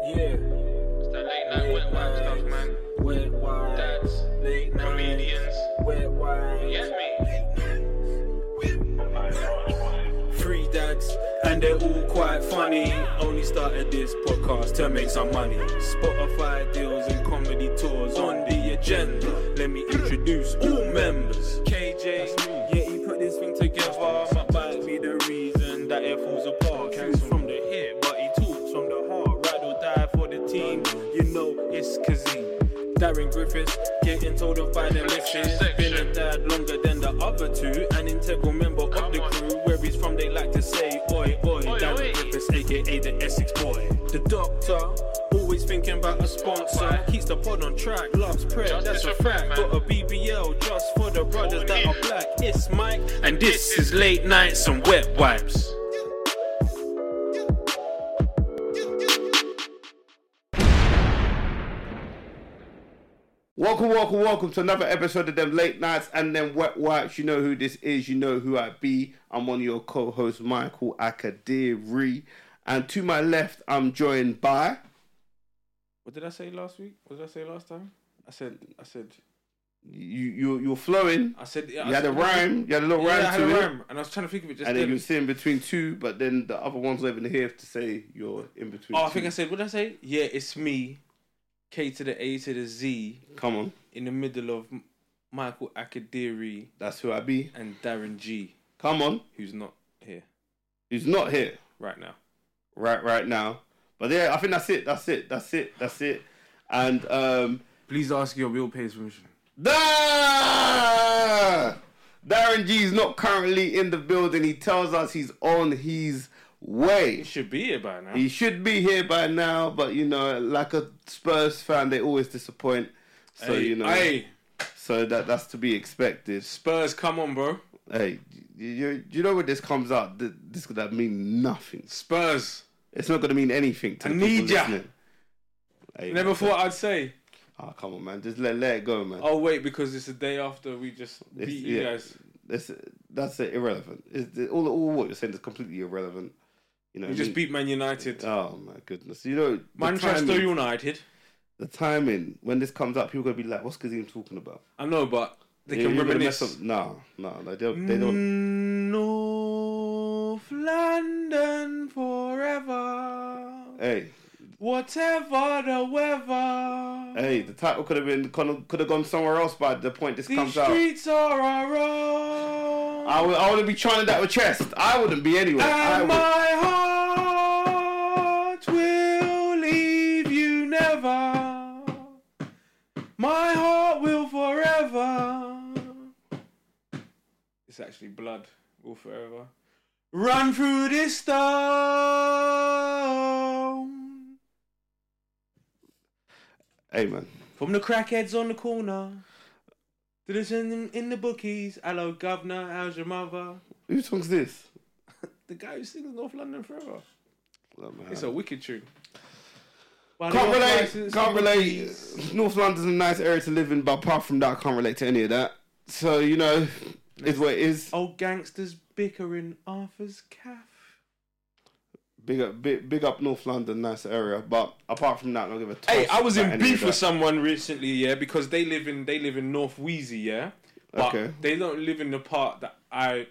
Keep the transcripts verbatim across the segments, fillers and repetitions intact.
Yeah. It's that late night wet wipe stuff, man. Wet wipe. Dads, Late night. comedians. Wet wipe. Yes, me. Three dads, and they're all quite funny. Only started this podcast to make some money. Spotify deals and comedy tours on the agenda. Let me introduce all members. K J, yeah, he put this thing together. Might might be the reason that it falls apart. He's from the hip, but he talks from the heart. Ride or die for the team. You know it's Kazim. Darren Griffiths, getting told off by the missus. Been a dad longer than the other two. An integral member of the crew. Where he's from, they like to say, oi, oi. Darren Griffiths, aka the Essex boy. The doctor, always thinking about a sponsor. Keeps the pod on track, loves prayer, that's a fact. Got a B B L just for the brothers that are black. It's Mike, and this is Late Nights and Wet Wipes. Welcome, welcome, welcome to another episode of them Late Nights and them Wet Wipes. You know who this is, you know who I be. I'm one of your co-hosts, Michael Akadiri. And to my left, I'm joined by... What did I say last week? What did I say last time? I said, I said... You, you, you're flowing. I said... Yeah, you I had said, a rhyme. You had a little yeah, rhyme I had to a it. rhyme, and I was trying to think of it just And then. then you were sitting between two, but then the other one's not even here to say you're in between Oh, two. I think I said, what did I say? Yeah, it's me, K to the A to the Z, Come on. in the middle of M- Michael Akadiri That's who I be. and Darren G, Come on. who's not here Who's not here right now. right right now. But yeah, I think that's it. That's it. That's it. That's it. And... um. Please ask your real pays permission. Da! Darren G is not currently in the building. He tells us he's on his He way. should be here by now. He should be here by now, but you know, like a Spurs fan, they always disappoint. So hey, you know, hey, so that that's to be expected. Spurs, come on, bro. Hey, you, you, you know when this comes out, th- this could that mean nothing. Spurs. It's not going to mean anything to I the need people ya. listening. Hey, Never man, thought I'd say. Oh, come on, man. Just let let it go, man. Oh wait, because it's the day after we just beat It's- you yeah. guys. That's that's uh, irrelevant. It's, all all what you're saying is completely irrelevant. You know, We I just mean- beat Man United. Oh my goodness! You know, the Manchester timing, United. the timing when this comes up, people are gonna be like, "What's Kazim talking about?" I know, but they You- can you're gonna reminisce. mess up- No, no, no, they don't. They don't. North London forever. Hey, Whatever the weather. hey, the title could have been could have gone somewhere else by the point this These comes out. streets are our own. I would, I wouldn't be trying that with chest. I wouldn't be anyway. I And would. my heart will leave you never. My heart will forever. It's actually blood will forever run through this stone. Hey man, From the crackheads on the corner to the in, in the bookies. Hello, governor. How's your mother? whose song's this? The guy who sings North London Forever. Oh, man. It's a wicked tune. Well, Can't the relate. license Can't to relate. bookies. North London's a nice area to live in, but apart from that, I can't relate to any of that. So you know, it's what it is. Old gangsters bickering Arthur's Caff. Big up, big, big up North London, nice area. But apart from that, I don't give a toss Hey, I was about in any beef of with that. someone recently, yeah, because they live in they live in North Wheezy, yeah. But Okay. they don't live in the part that I.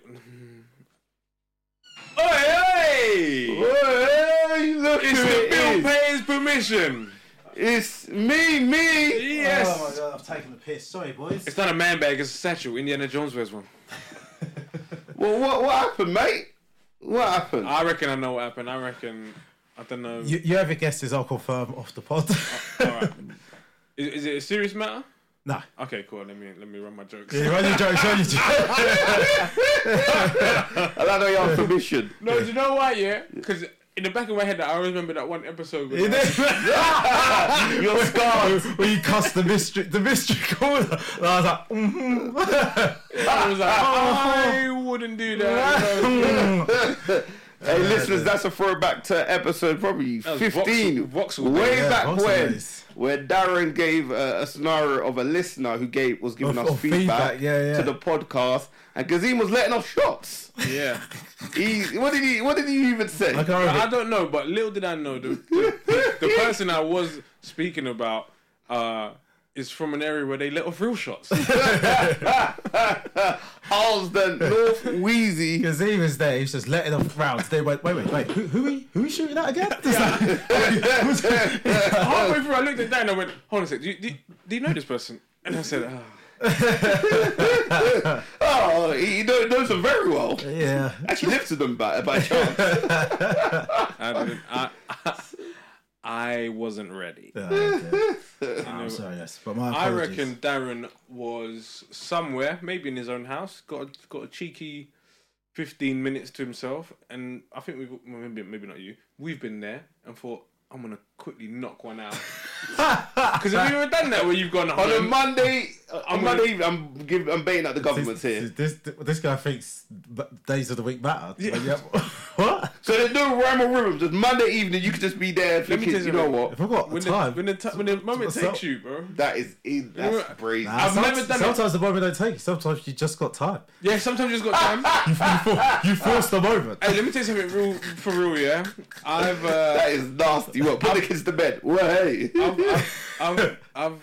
Hey, hey! Hey, look It's who the it bill is. pays permission. It's me, me. Yes. Oh my god, I've taken the piss. Sorry, boys. It's not a man bag, it's a satchel. Indiana Jones wears one. Well, what what happened, mate? What happened? I reckon I know what happened. I reckon I don't know. You, you ever guessed this? I'll confirm off the pod. All right. Is, is it a serious matter? Nah. Okay, cool. Let me let me run my jokes. Yeah, run your jokes, run your jokes. I don't know you have permission. No, do you know why? Yeah, because in the back of my head, I always remember that one episode. Where You're scarred. When you cussed the mystery, the mystery caller. And I was like, mm-hmm. I was like, I wouldn't do that. Hey, listeners, that's a throwback to episode probably was fifteen. Voxel- Voxel way days. back Yeah, Voxel when, days. where Darren gave a, a scenario of a listener who gave was giving Of- us of feedback, feedback, yeah, yeah. to the podcast, and Kazim was letting off shots. Yeah. He, what did he? What did he even say? I can't I remember. don't know, but little did I know the the, the person I was speaking about uh, is from an area where they let off real shots. Harlesden, North Wheezy. Because he was there, he was just letting off rounds. They went, wait, wait, wait, who, who, are we, who are we shooting at again? Halfway through, I looked at that and I went, "Hold on a sec, do you, do, you- do you know this person?" And I said, "Ah." Oh, he, he knows, knows them very well. Yeah. Actually, lives to them by by chance. I, didn't, I, I, I wasn't ready. Oh, okay. I'm know, sorry, yes, but my I apologies. reckon Darren was somewhere, maybe in his own house, got a, got a cheeky fifteen minutes to himself, and I think we've well, maybe maybe not you. We've been there and thought, I'm gonna quickly knock one out. Because have you ever done that where you've gone On a home? Monday, on I'm Monday, gonna- evening, I'm giving, I'm baiting at the government's this, here. This, this, this guy thinks b- days of the week matter. Yeah. Like, yeah. What? So there's no rhyme or rhythm. Just Monday evening, you could just be there Let me thinking, tell you you know something. what? If I've got when, the time. the, when, the t- when the moment What's takes up? you, bro. That is, is that's know- crazy. Nah, I've some- never done it. Sometimes the moment don't take you. Sometimes you just got time. Yeah, sometimes you just got time. You, you, for, you force the moment. Hey, let me tell you something real for real, yeah. I've uh, That is nasty. What? Put the kids to bed. Well, hey. I've, I've, I've, I've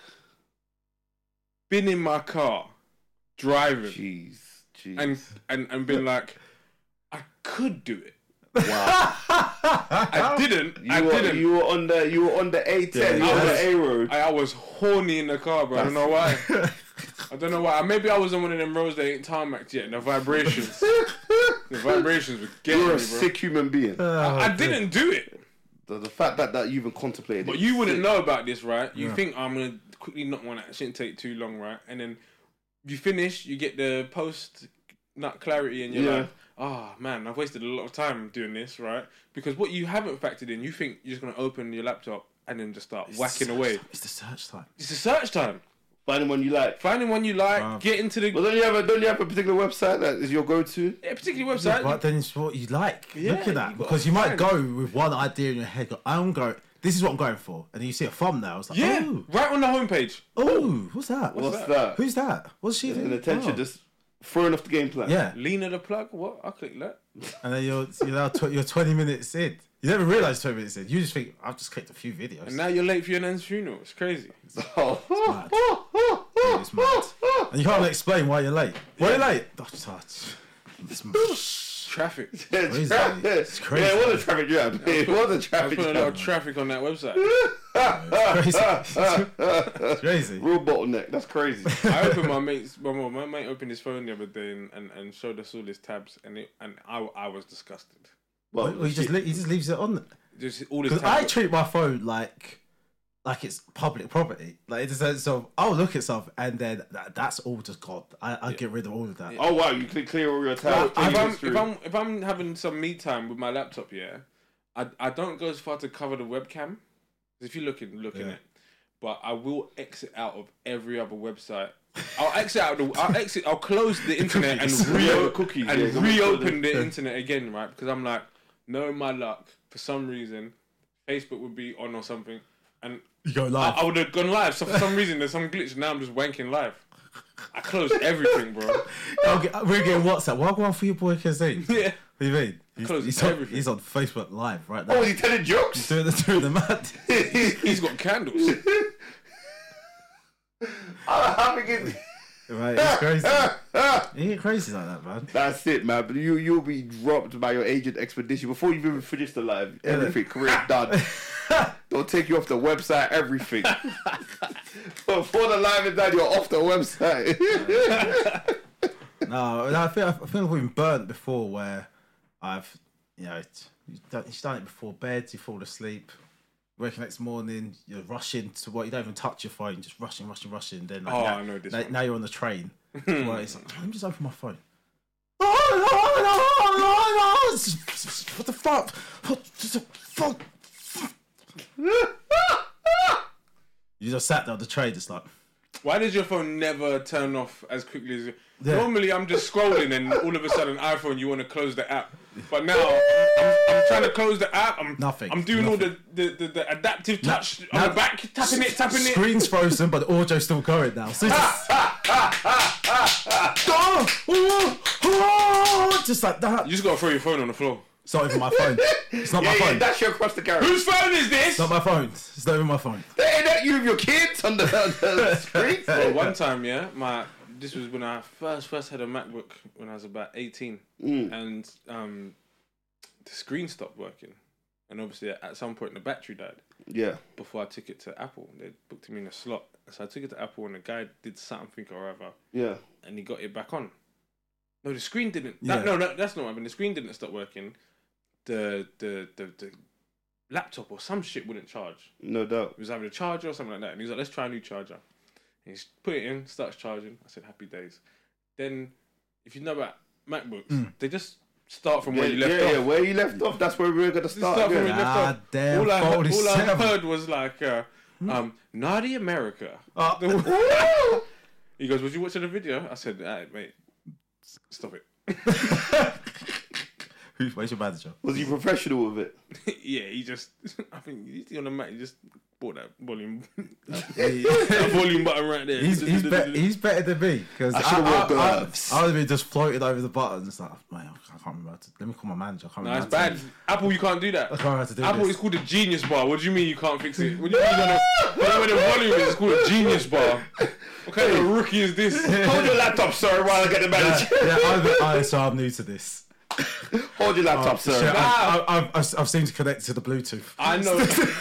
been in my car driving Jeez, jeez. and, and and been like, I could do it. wow. I didn't. You I were, didn't. you were on the you were on the A ten. Yeah, you were on I the was- A road. I, I was horny in the car, bro. I don't know why. I don't know why. Maybe I was on one of them roads that ain't tarmacked yet. And the vibrations, the vibrations were getting You're me, a bro. sick human being. I, I didn't do it. The, the fact that, that you even contemplated. But it you is wouldn't sick. know about this, right? You Yeah. think I'm gonna quickly knock one out. It shouldn't take too long, right? And then you finish, you get the post nut clarity, and you're Yeah. like, "Oh man, I've wasted a lot of time doing this, right?" Because what you haven't factored in, you think you're just gonna open your laptop and then just start whacking Search away. time. It's the search time. It's a search time. Finding one you like. Finding one you like, Wow. get into the But don't you have a don't you have a particular website that is your go-to? yeah, particular website. But then it's what you like. Yeah, Look at you that. gotta Because you might find- go with one idea in your head. Go, I'm going, this is what I'm going for. And then you see a thumbnail. It's like, yeah, oh, right on the homepage. oh, what's that? What's that? that? Who's that? What's she doing? An attention Oh. just throwing off the game plan. Yeah. Lena the plug. What? I'll click that. And then you're, you're, now tw- you're twenty minutes in. You never realise twenty minutes in. You just think, I've just clicked a few videos. And now you're late for your nan's funeral. It's crazy. Oh. It's mad. And you can't explain why you're late. Why are you late? Oh, it's hard. It's mad. Traffic. It's crazy. It's crazy. Yeah, it was a traffic jam. It was a I was traffic putting a lot of jam. traffic on that website. crazy. It's crazy. Real bottleneck. That's crazy. I opened my mate's, my, my mate opened his phone the other day and, and, and showed us all his tabs, and it, and I, I was disgusted. Well, Well, he just, le- he just leaves it on. Just all his Because I tabs. treat my phone like like it's public property. Like in the sense of, I'll look at something and then that, that's all just gone. I, I get rid of all of that. oh wow, you can clear all your No, tabs. if, I'm, if I'm if I'm having some me time with my laptop, yeah, I I don't go as far to cover the webcam. If you're looking looking Yeah. at, but I will exit out of every other website. I'll exit out. The, I'll exit. I'll close the internet and cookies. re Yeah, the cookies, and yeah, someone reopen close it. the internet again, right? Because I'm like, knowing my luck, for some reason, Facebook would be on or something, and You go I, live. I would have gone live. So for some reason, there's some glitch. Now I'm just wanking live. I closed everything, bro. I'll get, we're getting WhatsApp. What go on for your boy Kazim? Yeah. What do you mean? He's, Close he's, on, everything. he's on Facebook Live right now. Oh, is he telling jokes? doing the doing the mad. He's got candles. I'm thinking, Right, it's crazy. You get crazy like that, man. that's it, man. But you you'll be dropped by your agent expedition before you've even finished the live. Everything, career done. They'll take you off the website. Everything. Before the live is done, you're off the website. No, no, I think I think I've been burnt before where I've, you know, it's- you've done, you've done it before bed, you fall asleep, wake the next morning, you're rushing to what, you don't even touch your phone, just rushing, rushing, rushing. Then like, Oh, now, I know this now, one. now you're on the train. Well, it's like, let me just open my phone. Oh, no, no, no, no. What the fuck? What the fuck? You just sat there on the train, just like. Why does your phone never turn off as quickly as? Yeah. Normally, I'm just scrolling, and all of a sudden, iPhone, you want to close the app. But now I'm, I'm, I'm trying to close the app. I'm Nothing. I'm doing Nothing. all the, the, the, the adaptive touch now- on the back, tapping it, tapping it. Screen's frozen, but the audio's still going now. So it's just, oh, oh, oh, just like that. You just gotta throw your phone on the floor. It's not even my phone. It's not Yeah, my yeah, phone. that's you across the garage. Whose phone is this? It's not my phone. It's not even my phone. Ain't that you with your kids on the, on the screen? Well, one time, yeah, my this was when I first first had a MacBook when I was about eighteen, Mm. and um, the screen stopped working, and obviously at some point the battery died. Yeah. Before I took it to Apple, they booked me in a slot, so I took it to Apple, and the guy did something or other, Yeah. and he got it back on. No, the screen didn't. Yeah. That, no, that, that's not what happened. The screen didn't stop working. The the the the laptop or some shit wouldn't charge. No doubt. It was either a charger or something like that. And he was like, let's try a new charger. And he put it in, starts charging. I said, happy days. Then, if you know about MacBooks, they just start from Yeah, where you left yeah, off. yeah, where you left off, that's where we were going to Just start. start from where again. you left off. God damn, all I, heard, all I forty-seven. heard was like, uh, um, Naughty America. Uh, He goes, was you watching the video? I said, all right, mate, stop it. Who- Where's your manager? Was he professional with it? Yeah, he just, I think he's on the Mac, he just bought that volume, He- that volume button right there. He's he's, be- he's better than me because I I, should've I, wore I, I, gloves. I would have been just floating over the buttons. It's like, man, I can't remember. How to, let me call my manager. I can't No, remember. it's how to- bad. Apple, you can't do that. I can't remember how to do Apple this. is called a genius bar. What do you mean you can't fix it? What do you mean you don't know where the volume is? It's called a genius bar. What kind of rookie is this? Hold your laptop, sir, while I get the manager. yeah, I'm, I, so I'm new to this. Hold your laptop, sir. Shit, Nah. I, I, I've, I've, I've seemed to connect to the Bluetooth. I know.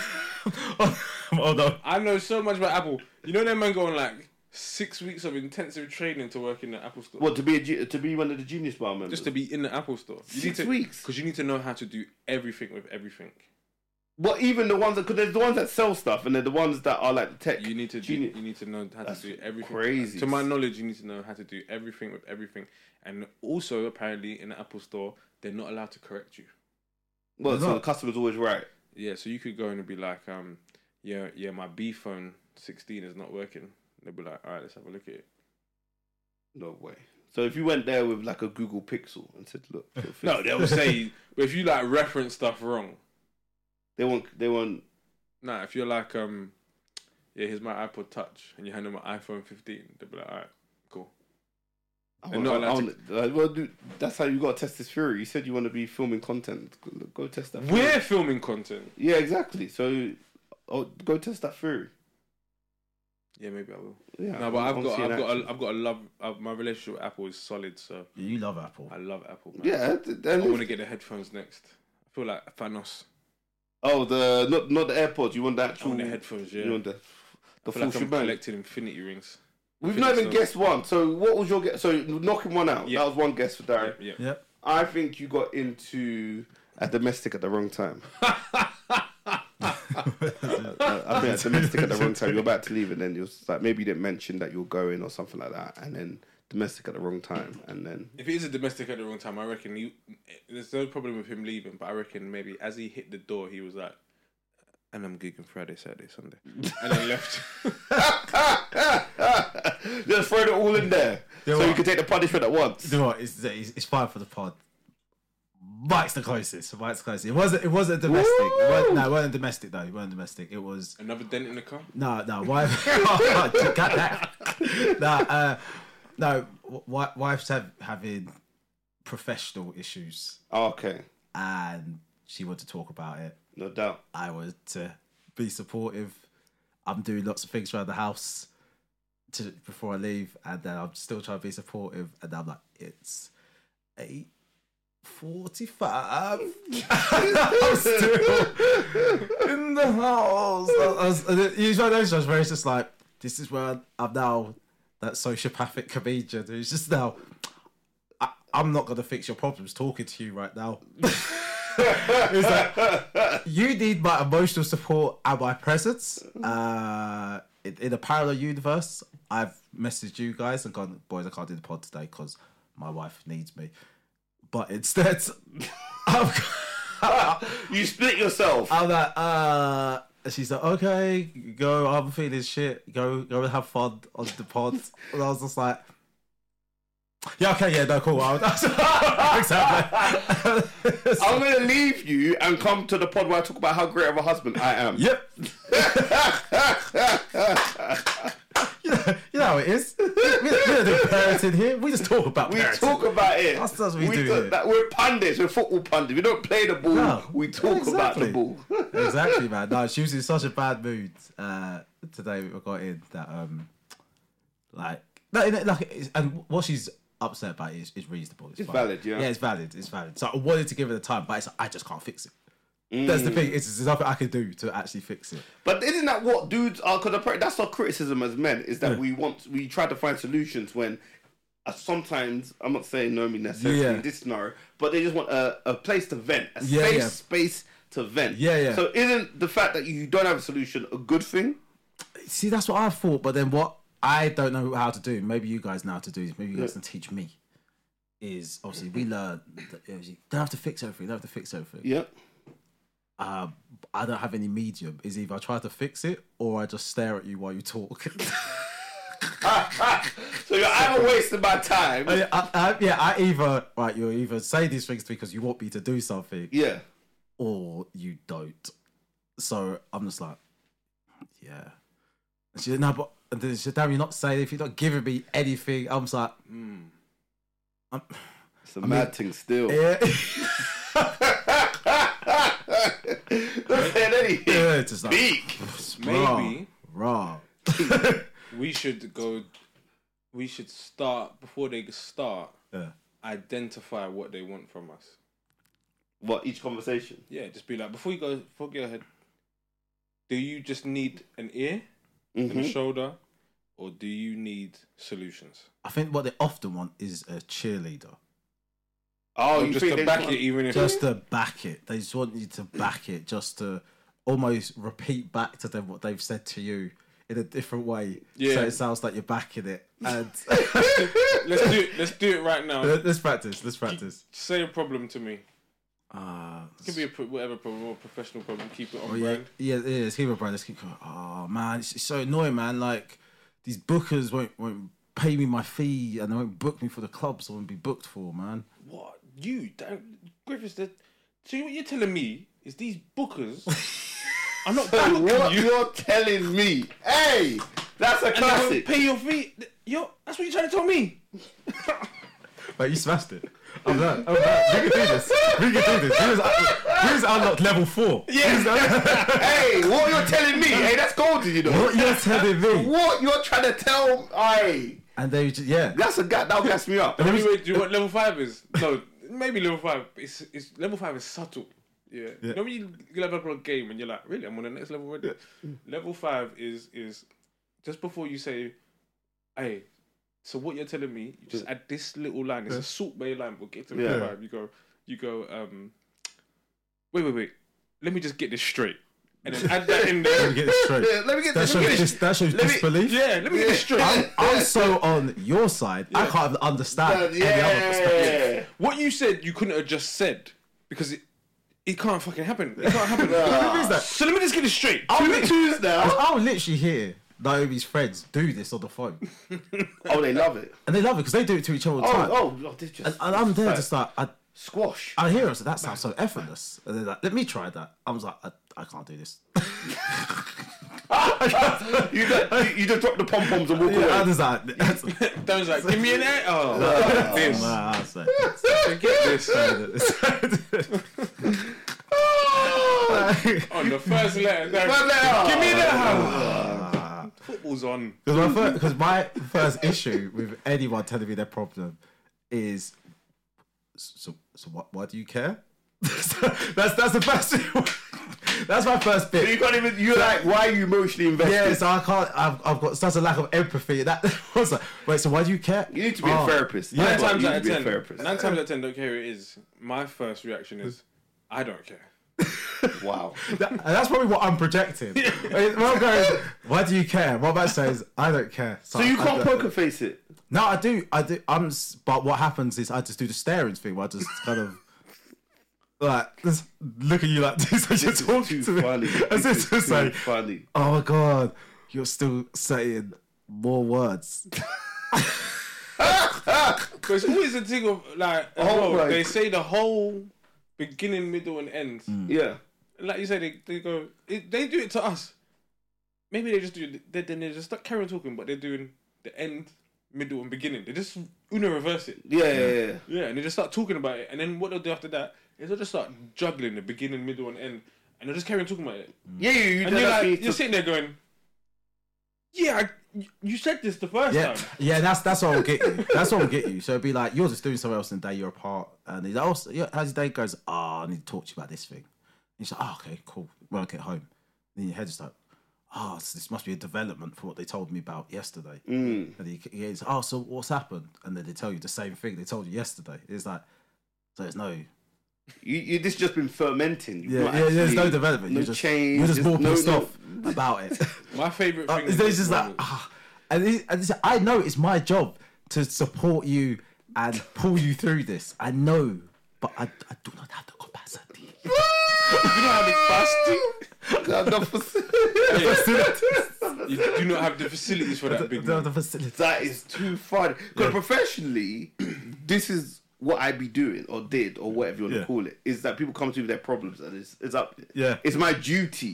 Hold on. I know so much about Apple. You know that man going like six weeks of intensive training to work in the Apple store. What, to be a, ge- to be one of the Genius Bar members? Just to be in the Apple store. You Six need to, weeks? Because you need to know how to do everything with everything. What, even the ones that, because there's the ones that sell stuff and they're the ones that are like the tech. You need to do, Genius. you need to know how That's to do everything. crazy. To my knowledge, you need to know how to do everything with everything. And also, apparently, in the Apple store, they're not allowed to correct you. Well, They're so not. the customer's always right. Yeah, so you could go in and be like, um, yeah, yeah, my B phone sixteen is not working. They'll be like, all right, let's have a look at it. No way. So if you went there with like a Google Pixel and said, look, it'll fix No, it. they'll say, but if you like reference stuff wrong, they want, they want, nah, if you're like, um, yeah, here's my iPod Touch, and you hand them an iPhone fifteen, they'll be like, all right, cool. I They're want, not I allowed want, like, well, dude, that's how you got to test this theory. You said you want to be filming content. Go, go test that theory. We're filming content. Yeah, exactly. So, oh, go test that theory. Yeah, maybe I will. Yeah. No, but I I've wanna got, see an I've got, action. a, I've got a love. Uh, my relationship with Apple is solid, so You love Apple. I love Apple. Man. Yeah. I And want to get the headphones next. I feel like Thanos. oh, the not not the AirPods. You want the I actual want the headphones. Yeah. You want the the I feel full like I'm shebang. collecting infinity rings. We've Infinity not even stones. guessed one. So what was your guess? So knocking one out. Yeah. That was one guess for Darren. Yeah, yeah. Yep. I think you got into a domestic at the wrong time. I, I think a domestic at the wrong time. You're about to leave, and then you're just like maybe you didn't mention that you're going or something like that, and then domestic at the wrong time, and then If it is a domestic at the wrong time, I reckon he, there's no problem with him leaving. But I reckon maybe as he hit the door, he was like, "And I'm gigging Friday, Saturday, Sunday," and then left. just throw it all in there, You know so you what? can take the punishment at once. You know what? It's, it's, it's fine for the pod. Mike's the closest. Mike's the closest. It wasn't. It wasn't domestic. It wasn't, no, it wasn't domestic though. It wasn't domestic. It was Another dent in the car. no, no. Wife. Got that. No, uh, no. w- Wife's have, having professional issues, Okay, and she wanted to talk about it. no doubt. I was to be supportive. I'm doing lots of things around the house to before I leave, and then I'm still trying to be supportive. And I'm like, it's eight forty-five. I'm still in the house. I was, and it- it's one of those ones where it's just like, this is where I'm now that sociopathic comedian who's just now. I, I'm not gonna fix your problems talking to you right now. It's like, you need my emotional support and my presence. Uh, in, in a parallel universe, I've messaged you guys and gone, boys, I can't do the pod today because my wife needs me. But instead, I'm, You split yourself. I'm like, uh, and she's like, okay, go. I'm feeling shit. Go, go and have fun on the pod. And I was just like, Yeah, okay, yeah, no, cool. I'll, exactly. I'm going to leave you and come to the pod where I talk about how great of a husband I am. Yep. you, know, you know how it is. We, we don't do parenting here. We just talk about We parenting. talk about it. That's, that's what we, do talk, here. that, we're pundits. We're football pundits. We don't play the ball. No, we talk about the exactly. ball. Exactly, man. No, she was in such a bad mood uh, today. We got in that, um, like, no, like, it's, and what she's upset about is, is reasonable. It's, It's fine. valid, yeah. Yeah, it's valid. It's valid. So I wanted to give her the time, but it's, I just can't fix it. That's the thing. It's, there's nothing I can do to actually fix it. But isn't that what dudes are? Because that's our criticism as men, is that we want, we try to find solutions when uh, sometimes, I'm not saying Nomi necessarily Yeah. in this scenario, but they just want a, a place to vent, a Yeah, safe yeah. space to vent. Yeah, yeah. So isn't the fact that you don't have a solution a good thing? See, that's what I thought, but then what I don't know how to do, maybe you guys know how to do this, maybe you guys can teach me, is obviously we learn that you don't have to fix everything, you don't have to fix everything. Yep. Uh, I don't have any medium. Is either I try to fix it or I just stare at you while you talk. So you're either wasting my time. I, I, I, yeah, I either, right, you either say these things because you want me to do something Yeah. or you don't. So I'm just like, yeah. And she said, no, but and then she said, damn, you're not saying, if you're not giving me anything, I'm just like, mm. I'm, It's a mad thing still. yeah. Don't say anything. Yeah, it's just like, Speak. Maybe raw. we should go. We should start before they start. Yeah. Identify what they want from us. What, each conversation? Yeah, just be like, before you go, before you go ahead. Do you just need an ear and a shoulder, or do you need solutions? I think what they often want is a cheerleader. Oh, Or you just think to they back want- it, even if Just to back it. They just want you to back it, just to almost repeat back to them what they've said to you in a different way. Yeah. So it sounds like you're backing it. And let's do it. Let's do it right now. let's practice. Let's practice. Say a problem to me. Uh, It can be a pro- whatever problem or professional problem. Keep it on oh, yeah, brand. yeah, yeah. Let's keep it, bro. Let's keep going. Oh man, it's, it's so annoying, man. Like these bookers won't won't pay me my fee and they won't book me for the clubs I won't be booked for, man. What you don't, Griffiths? That so what you're telling me is these bookers are not So booking what you. you're telling me? Hey, that's a And they won't classic. pay your fee. Yo, that's what you're trying to tell me. But you smashed it. I'm done. I'm done. We can do this. We can do this. Who's, who's unlocked level four? Yeah. Hey, what you're telling me? Hey, that's golden, you know. What you're telling me? What you're trying to tell? Aye, And they just, yeah. that's a guy that'll gas me up. Anyway, do you know what level five is? No, maybe level five. It's, it's level five is subtle. Yeah. Yeah. You know when you level up on a game and you're like, really, I'm on the next level already. Level five is is just before you say, hey. So what you're telling me, you just add this little line. It's a Salt Bay line. We'll get to the Yeah. five. You go, you go. Um, wait, wait, wait. Let me just get this straight, and then add that in Let me there. get this straight. Yeah, let me get That this. shows, Let me dis- that shows let me- disbelief. Yeah, let me get this straight. I'm, I'm so on your side, I can't even understand Yeah. any other perspective. What you said, you couldn't have just said because it it can't fucking happen. It can't happen. What is that? So let me just get it straight. Two twos now. I'll literally hear Naomi's friends do this on the phone. Oh, they love it. And they love it because they do it to each other all the Oh, time. oh, oh this just. And, and I'm there like, just like, I, squash. I hear them, so that sounds so effortless. And they're like, let me try that. I was like, I, I can't do this. you, just, you, you just drop the pom poms and walk Yeah, I away. was like, that's, Dan's like, give me an air. Oh, look this. nah, I say, Forget this. On the first letter, Dan, First letter. give me that. Football's on. Because my, fir- 'cause my first issue with anyone telling me their problem is, so so what? Why do you care? that's that's the first. That's my first bit. You can't even. You're like, why are you emotionally invested? Yeah, so I can't. I've, I've got such a lack of empathy. That was like, wait. So why do you care? You need to be Oh, a therapist. Nine That's what, times you out need of to be a ten. therapist. Nine times out of ten, don't care who it is. My first reaction is, I don't care. Wow. That- and that's probably what I'm projecting. When I'm going, why do you care? What about says, I don't care. So you I can't don't- poker face it. No, I do. I do. I'm. s- But what happens is I just do the staring thing. Where I just kind of like just look at you like this as you're This is talking too to me. funny. As This if is to too say, funny. "Oh my god, you're still saying more words." That's But it's always a thing of like, as Oh, well, right. they say the whole beginning, middle, and end. Yeah. And like you say, they they go, it, they do it to us. Maybe they just do. They, then they just start carrying talking, but they're doing the end, middle, and beginning. They just Uno reverse it. Yeah, yeah, yeah. Yeah, and they just start talking about it, and then what they'll do after that is they'll just start juggling the beginning, middle, and end, and they'll just carry on talking about it. Yeah, you, you And did you're that like, to- you're sitting there going, "Yeah, I, you- you said this the first Yeah, time." yeah, that's that's what will get you. That's what will get you. So it'd be like you're just doing something else in the day you're apart, and he's like, oh, so, yeah, how's your day? Goes, oh, I need to talk to you about this thing. And he's like, oh, okay, cool. When I get home, then your head's like, oh, so this must be a development for what they told me about yesterday. Mm. And he, he's, oh, so what's happened? And then they tell you the same thing they told you yesterday. It's like, so there's no, You, you, this just been fermenting. You've yeah, not yeah, there's actually- no development. No you're just, change. You're just there's more no- pissed no- off about it. My favorite Uh, thing. it's is this just like, moment. ah. and, he, and it's, I know it's my job to support you and pull you through this. I know, but I, I do not have the capacity. you don't have the capacity. God, no facility. You do not have the facilities for that big The, man. the facility. That is too funny. Because professionally, this is what I be doing or did or whatever you want Yeah. to call it. Is that people come to me with their problems and it's, it's up. Yeah. It's my duty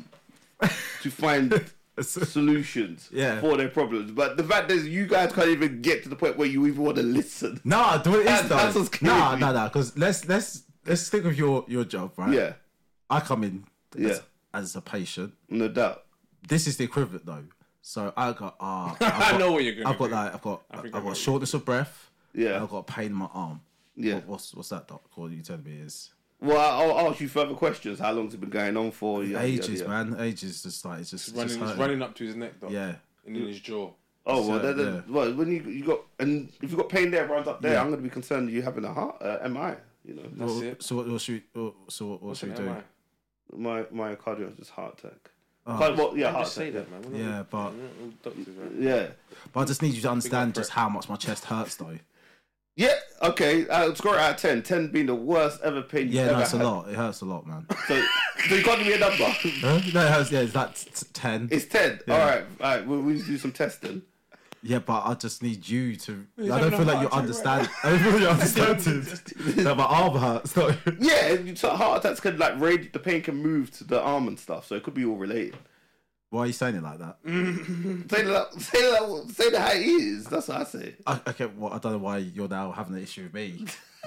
to find solutions Yeah. for their problems. But the fact is, you guys can't even get to the point where you even want to listen. Nah, do it is That- though. that's what's killing Nah, me. nah, nah. Because let's let's let's stick with your your job, right? Yeah, I come in Yeah. as, as a patient. no doubt. This is the equivalent though. So I got ah, I know what you're gonna I've got do. like I've got I I've think I know got what shortness of breath. Yeah. and I've got pain in my arm. Yeah. What, what's what's that, doc? What you telling me is Well, I'll, I'll ask you further questions. How long's it been going on for? Yeah, ages, yeah, yeah. man. Ages. Just like it's just, It's running, just it's hurting. running up to his neck, though. Yeah. And in his jaw. Oh well, So, that, that, yeah. well, when you you got and if you got pain there, runs up there, Yeah. I'm gonna be concerned you having a heart uh, M I. You know, That's Well, it. So what, what should we? So what, what What's should we an do? M I? my my cardio is just heart attack. Oh. Car- well, yeah, Don't heart just say attack. that, man. We're Yeah, not, but- we're not all doctors, right? Yeah, But I just need you to understand Prep. just how much my chest hurts, though. yeah. Okay, I'll score it out of ten. Ten being the worst ever pain you've Yeah, ever no, it's a had. lot. It hurts a lot, man. So, so you can't give me a number. Huh? No, it hurts. Yeah, it's like t- t- ten. It's ten. Yeah. All right, all right. We'll, we'll do some testing. Yeah, but I just need you to. He's I don't having feel a like you heart understand. I don't feel like you understand. That my arm hurts. No. Yeah, so heart attacks can like radi- the pain can move to the arm and stuff, so it could be all related. Why are you saying it like that? Say that, say that, say that how it is. That's what I say. I, okay, well, I don't know why you're now having an issue with me.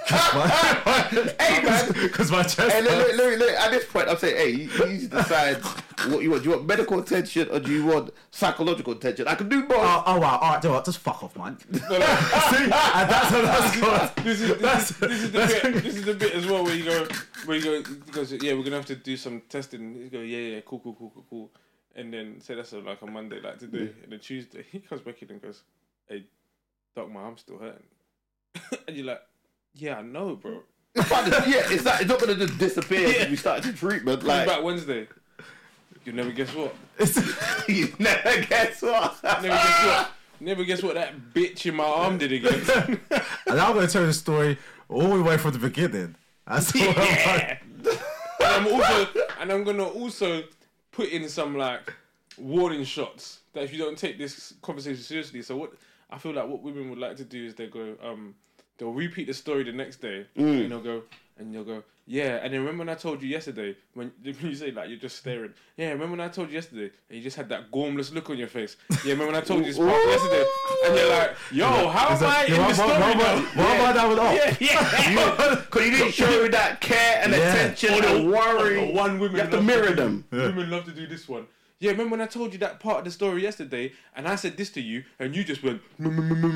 Hey man, Because my chest. hey, look, hurts. look, look, look, at this point, I'm saying, hey, you, you need to decide what you want. Do you want medical attention or do you want psychological attention? I can do both. Oh, oh wow, all right, do you know what? Just fuck off, man. See, and that's how that's gone. This is, this, is, this is the bit. This is the bit as well where you go, where you go, he goes, yeah, we're gonna have to do some testing. You go, yeah, yeah, cool, cool, cool, cool, cool. And then say that's a, like a Monday, like today, and then Tuesday he comes back in and goes, hey, doc, my arm's still hurting. And you're like, yeah, I know, bro. Yeah, it's not, it's not going to just disappear Yeah. when we start the treatment. Comes Like, back Wednesday. You never guess what? you never guess what? Never guess what? Never guess what that bitch in my arm did again. And I'm going to tell you the story all the way from the beginning. That's all Yeah. And I'm also, and I'm gonna also put in some like warning shots that if you don't take this conversation seriously. So what I feel like what women would like to do is they go, um, they'll repeat the story the next day, Mm. and they'll go, and you'll go, yeah. And then remember when I told you yesterday when, when you say like you're just staring, yeah. Remember when I told you yesterday, and you just had that gormless look on your face. Yeah. Remember when I told you this part yesterday, and you're like, yo, how am I in the story Why now? am I down with off? Yeah, yeah. Because you didn't show that care and Yeah. attention Or the- and worry. or the one women You have to love mirror do- them. Women love to do this one. Yeah, remember when I told you that part of the story yesterday, and I said this to you, and you just went. No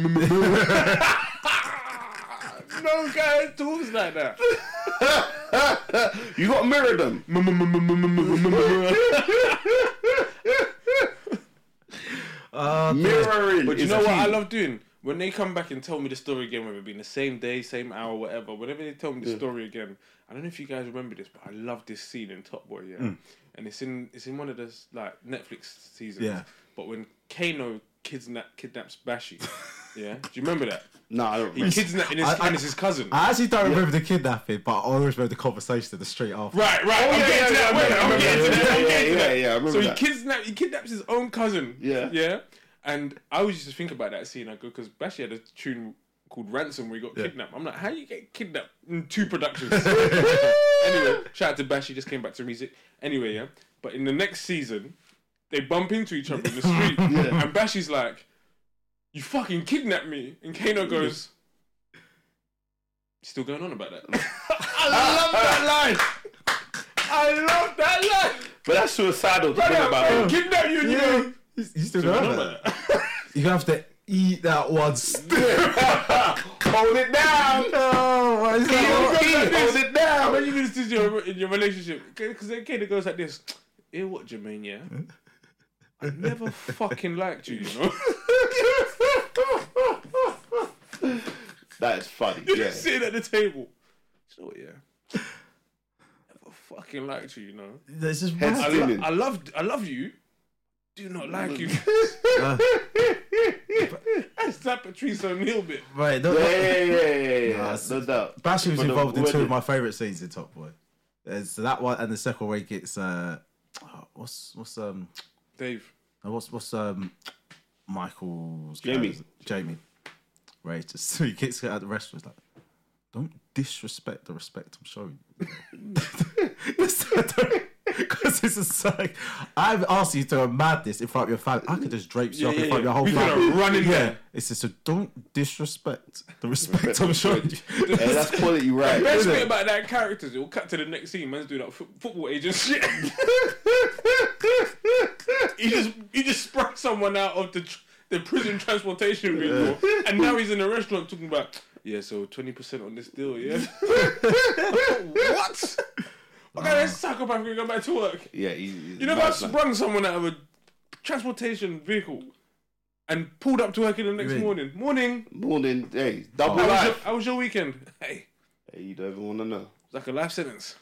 guy talks like that. You got to mirror them. Uh, Mirroring. But you is know what I key. love doing? When they come back and tell me the story again, whether it be in the same day, same hour, whatever, whenever they tell me the story again, I don't know if you guys remember this, but I love this scene in Top Boy, yeah. And it's in it's in one of those like Netflix seasons. Yeah. But when Kano kidnap kidnaps Bashi, yeah. Do you remember that? No, I don't He remember. kidnapped and, his, I- I- and it's his cousin. I actually don't remember the kidnapping, but I always remember the conversation in the street after. Right, right. I'm yeah, getting to yeah, that. yeah, Wait, I I'm remember getting to that. that. I'm Yeah, getting to yeah, that. yeah, I remember So he that. kidnaps, he kidnaps his own cousin. Yeah. Yeah. And I always used to think about that scene. I go, because Bashi had a tune called Ransom where he got kidnapped. I'm like, how you get kidnapped in two productions? Anyway, shout out to Bash, he just came back to music. Anyway, yeah. But in the next season, they bump into each other in the street. Yeah. And Bashy's like, you fucking kidnapped me. And Kano goes, still going on about that. I love that line. I love that line. But that's suicidal to Brother, think about. I kidnapped you and you go, You, you still going on about that? You're going to have to eat that one still. Hold it down. Oh, what is that? Hold, hold it down. how many minutes is your in your relationship? Because then Kano goes like this. Hear what, Jermaine, yeah? I never fucking liked you, you know? That is funny. You're Yeah. just sitting at the table. You know what, yeah? Never fucking liked you, you know? This is Head I, spinning. lo- I love I love you. Do not like you. uh, That's that Patrice O'Neal bit. right. No, Yeah, no, yeah, yeah, yeah, yeah. Nah, No doubt. Bashy was But the involved in two wedding- of my favourite scenes in Top Boy. There's that one and the second where he gets uh, oh, what's what's um, Dave. uh, what's what's um, Michael's Jamie. character- Jamie. Right, just he gets out of the restaurant. He's like, don't disrespect the respect I'm showing you. Because it's just like I've asked you to a madness in front of your family. I could just drape you Yeah, up in yeah, front of your yeah. whole We could family. have run in yeah. there. It's just so don't disrespect the respect I'm showing you. Yeah, that's quality, right? Best isn't bit it? about that character is it will cut to the next scene. Man's doing that fo- football agent shit. he just he just sprung someone out of the tr- the prison transportation vehicle, and now he's in a restaurant talking about yeah. So twenty percent on this deal, yeah. What? Okay, that psychopath gonna go back to work. Yeah, he, he's You know, if I mad, man. sprung someone out of a transportation vehicle and pulled up to work in the next mean- morning. Morning. Morning, hey, double How was, your, life. how was your weekend? Hey, Hey, you don't even want to know. it's like a life sentence.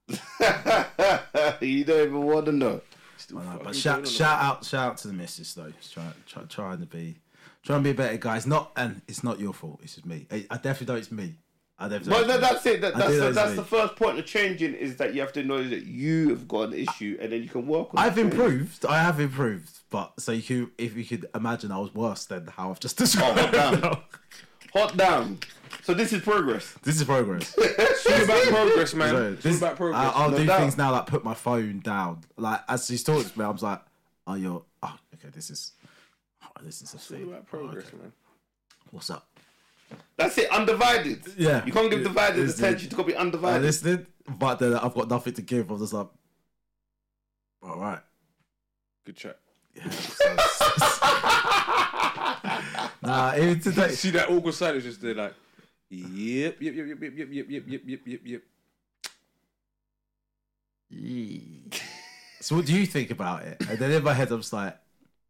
You don't even want to know. Still I know, fucking but going shout, on shout out, shout out to the missus though. Just Try, try, trying to be, trying to be a better guy. It's not, and it's not your fault. It's just me. I, I definitely know it's me. I definitely. But know no, it's me. that's it. That, I that's do the, know that's it's the me. first point of changing is that you have to know that you have got an issue, and then you can work on. I've it. improved. I have improved. But so you could, if you could imagine, I was worse than how I've just described. Oh, damn. Hot damn. So this is progress. This is progress. It's all about progress, man. So It's all this- about progress. I, I'll no do doubt. things now like put my phone down. Like as she's talking to me, I was like, "Oh, you're. Oh, okay. This is. Oh, this is a It's all thing. about Oh, progress, okay. man. What's up? That's it. Undivided. Yeah. You can't give divided It's- attention. It's got to be I undivided. listened, but then I've got nothing to give. I'm just like, all right. Good chat. Yeah. Nah, even today. See that awkward silence just there, like, yep, yep, yep, yep, yep, yep, yep, yep, yep, yep, yep, yep. So what do you think about it? And then in my head, I'm just like,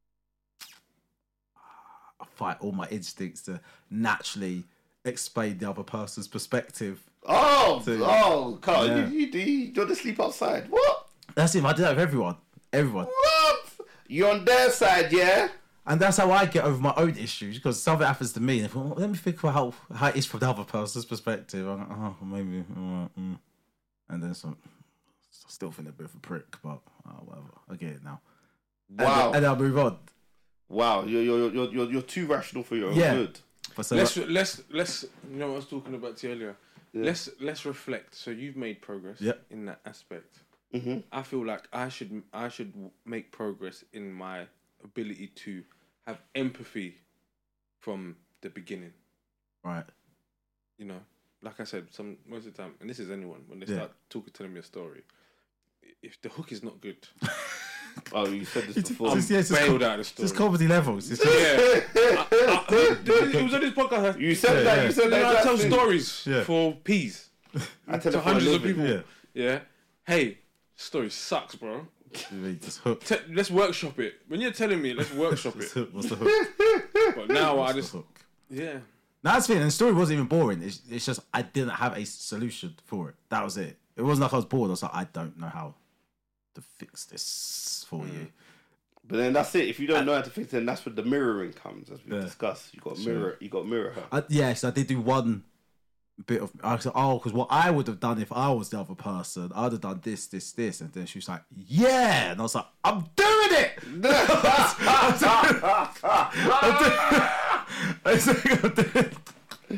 I fight all my instincts to naturally explain the other person's perspective. Oh, So- oh, Carl, Yeah. you, you, you, you want to sleep outside? What? That's him. I do that with everyone. Everyone. What? You're on their side, yeah? And that's how I get over my own issues, because something happens to me, and I thought, well, let me think about how, how it is from the other person's perspective. I'm like, oh, maybe, uh, mm. And then some, I still think they're a bit of a prick, but uh, whatever. I get it now. And Wow. then- And, then I'll move on. Wow, you're, you're, you're, you're, you're too rational for your own Yeah. good. But so Let's let's let's you know what I was talking about to you earlier. Yeah. Let's let's reflect. So you've made progress Yep. in that aspect. Mhm. I feel like I should I should make progress in my ability to have empathy from the beginning. right. You know, like I said, some most of the time, and this is anyone when they Yeah. start talking, telling me a story. If the hook is not good, Oh, you said this It's- before. I'm Just- yeah, it's just bailed com- out of the story. Just comedy levels. It's just, Yeah, I, I, it was on this podcast. You said Yeah, that. yeah. You said You that. know, I exact tell thing. stories Yeah. for peas I tell to it for a hundreds of living. people. Yeah. Yeah. Hey, story sucks, bro. just hook. Te- let's workshop it. When you're telling me, let's workshop Just it. hook. What's the hook? But now I What's just, the hook? yeah. No, that's the thing. And the story wasn't even boring. It's, it's just I didn't have a solution for it. That was it. It wasn't like I was bored. I was like, I don't know how to fix this for Mm. you. But then that's it. If you don't know how to fix it, then that's where the mirroring comes, as we Yeah. have discussed. You got to Sure. mirror. You got to mirror her. I, yes, I did do one bit of. I said, oh, because what I would have done if I was the other person, I'd have done this, this, this, and then she was like, yeah, and I was like, I'm doing it. I was like, I'm doing it.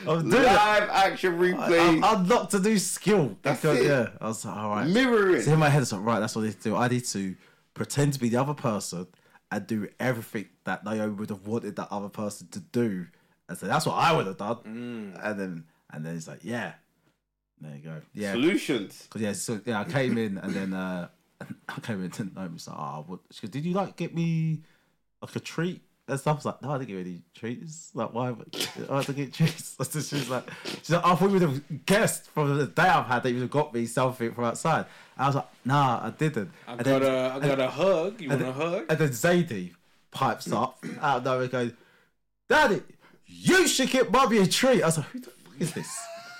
I'm doing it. Live action replay. I, I unlocked a new skill. That's Because, it. Yeah, I was like, all right. Mirroring. So in my head, it's like, right, that's what I need to do. I need to pretend to be the other person and do everything that Naomi would have wanted that other person to do. And so that's what I would have done. Mm. And then and then he's like, yeah. There you go. Yeah. Solutions. Because yeah, so yeah, I came in and then uh, I came in and Naomi was like, oh, what? She goes, did you like get me like a treat and stuff? I was like, no, I didn't give you any treats. Like, why? I had to get treats. So she was like, she's like, I thought you would have guessed from the day I've had that you would have got me something from outside. And I was like, nah, I didn't. I And got then- a, I got a hug. You want and a then, hug? And then Zadie pipes up out of nowhere and goes, Daddy, you should get Mummy a treat. I was like, who the fuck is this?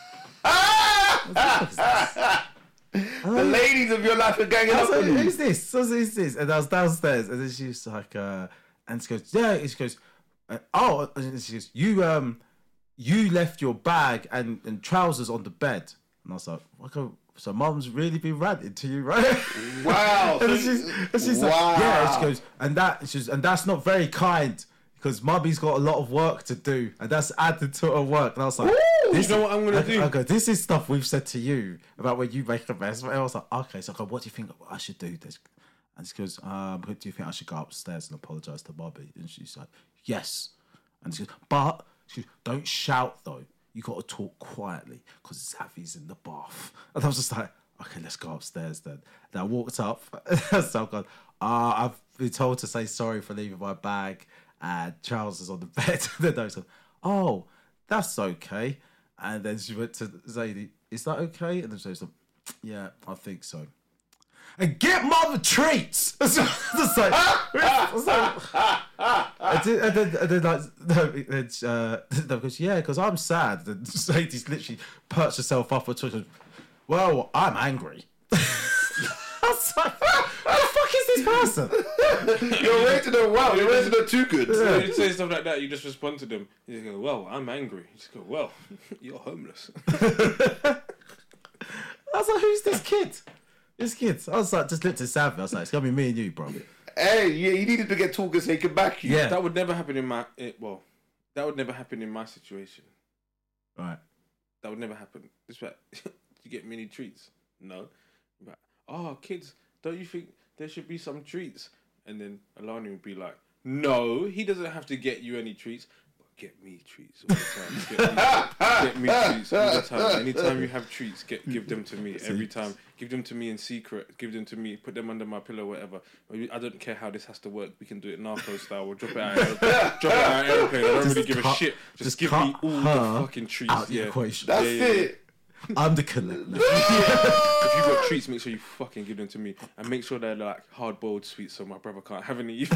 The ladies of your life are ganging I up was on like, you. who's this? Who's this? And I was downstairs, and then she was like, uh, and she goes, yeah. And she goes, uh, oh, and she goes, you um, you left your bag and, and trousers on the bed. And I was like, okay, so Mum's really been ranting to you, right? Wow. and she's, and she's Wow. like, yeah. And she goes, and that, she's, and that's not very kind. Because Mummy's got a lot of work to do, and that's added to her work. And I was like, this, You know what I'm gonna I, do? I go, this is stuff we've said to you about when you make a mess. And I was like, okay, so I go, what do you think I should do? This? And she goes, um, do you think I should go upstairs and apologise to Bobby? And she's like, yes. And she goes, but she goes, don't shout though. You got to talk quietly because Zavi's in the bath. And I was just like, okay, let's go upstairs then. And I walked up. So I've gone, ah, I've been told to say sorry for leaving my bag and trousers on the bed. And then I was like, oh, that's okay. And then she went to Zadie, is that okay? And then she was like, yeah, I think so. And get mother treats. It's just like, it's like and, then, and then, and then like, no, it's, uh, no, because yeah, because I'm sad. And Zadie's literally perched herself up and talking. Well, I'm angry. I was like, who the fuck is this person? You're rating her well. You're rating her too good. When you say stuff like that, you just respond to them. You just go, well, I'm angry. You just go, well, you're homeless. I was like, who's this kid? This kid. I was like, just looked at Savvy. I was like, it's gonna be me and you, bro. Hey, yeah, you needed to get talking so he could back you. Yeah. That would never happen in my, it, well, that would never happen in my situation. Right. That would never happen. It's like, you get mini treats. No. Like, oh, kids, don't you think there should be some treats? And then Alani would be like, no, he doesn't have to get you any treats. But get me treats all the time. Get me, get me treats all the time. Anytime you have treats, get give them to me every time. Give them to me in secret. Give them to me. Put them under my pillow, whatever. I don't care how this has to work. We can do it narco style. We'll drop it out. Of aeroplane. Drop it out of aeroplane. I don't Just really give cut- a shit. Just, just give cut me all her the fucking treats. Out the Yeah. equation. That's Yeah, yeah, it. I'm the collector. If you've got treats, make sure you fucking give them to me. And make sure they're like hard boiled sweets so my brother can't have any.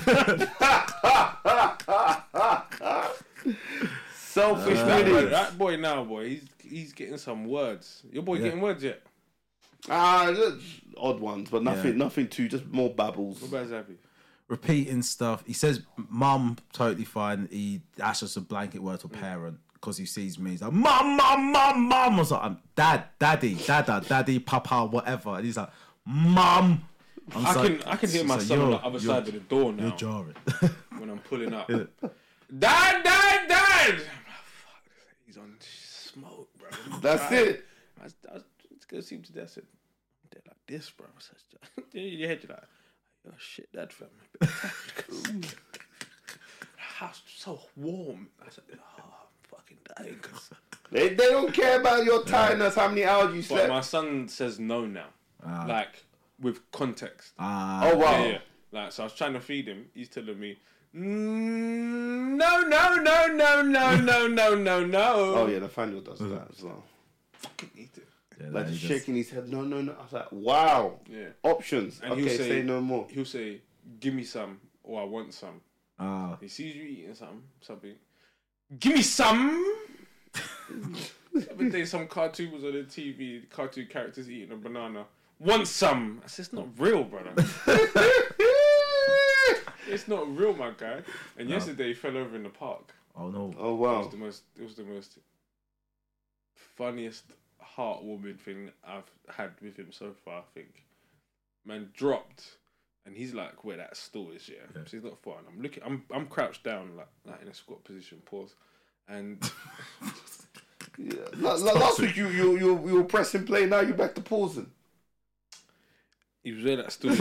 Selfish that, boy, minutes. that boy now, boy, he's he's getting some words. Your boy Yeah. getting words yet? Ah, just odd ones, but nothing, Yeah. nothing too. Just more babbles. What about Zappy? Repeating stuff. He says, "Mum, totally fine." He that's just a blanket word for Mm. parent because he sees me. He's like, "Mum, mum, mum, mum." I was like, "I'm dad, daddy, dada, daddy, papa, whatever." And he's like, "Mum." I'm I just can like- I can hear my so son on you're- the other you're- side of the door now You're jarring. when I'm pulling up. Dad, dad, dad! I'm like, fuck, he's on smoke, bro. That's it. I was, I was it's gonna seem to that. I said, I'm dead like this, bro. I said, in your head, you're like, oh shit, that fam. House so warm. I said, oh, I'm fucking dying. Cause... They, they don't care about your tiredness, how many hours you But slept. my son says no now, Ah. like with context. Ah, Oh wow. Yeah, yeah. Like, so I was trying to feed him. He's telling me, mm, no, no, no, no, no, no, no, no, no. Oh yeah, Nathaniel does that as well. Fucking eat it. yeah, Like he just does. shaking his head. No, no, no. I was like, wow. Yeah. Options. And okay, he'll say, say no more. He'll say, give me some, or I want some. Ah, He sees you eating some, something. Give me some. The other day, some cartoon was on the T V. Cartoon characters eating a banana. Want some? I said, it's not real, brother. It's not real, my guy. And yesterday, he fell over in the park. oh no. Oh It wow. was the most. It was the most funniest, heartwarming thing I've had with him so far. I think. Man dropped, and he's like where that stool is. Yeah, Yeah. so he's not far. And I'm looking. I'm I'm crouched down, like like in a squat position. Pause, and Yeah. La- la- last week you, you you you were pressing play. Now you're back to pausing. He was there that stood.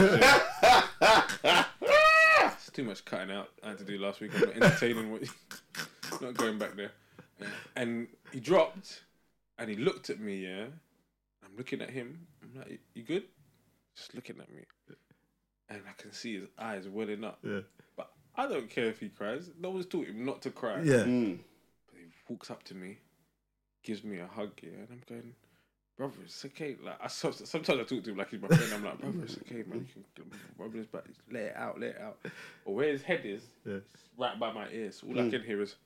It's too much cutting out I had to do last week. I'm not entertaining what not going back there. And he dropped and he looked at me, yeah. I'm looking at him. I'm like, you good? Just looking at me. And I can see his eyes welling up. Yeah. But I don't care if he cries. No one's taught him not to cry. Yeah. Mm. But he walks up to me, gives me a hug, yeah, and I'm going, brother, it's okay. Like I sometimes I talk to him like he's my friend. I'm like, brother, it's okay, man. You can rub his back, let it out, let it out. But where his head is, Yeah. it's right by my ears. All I can hear is.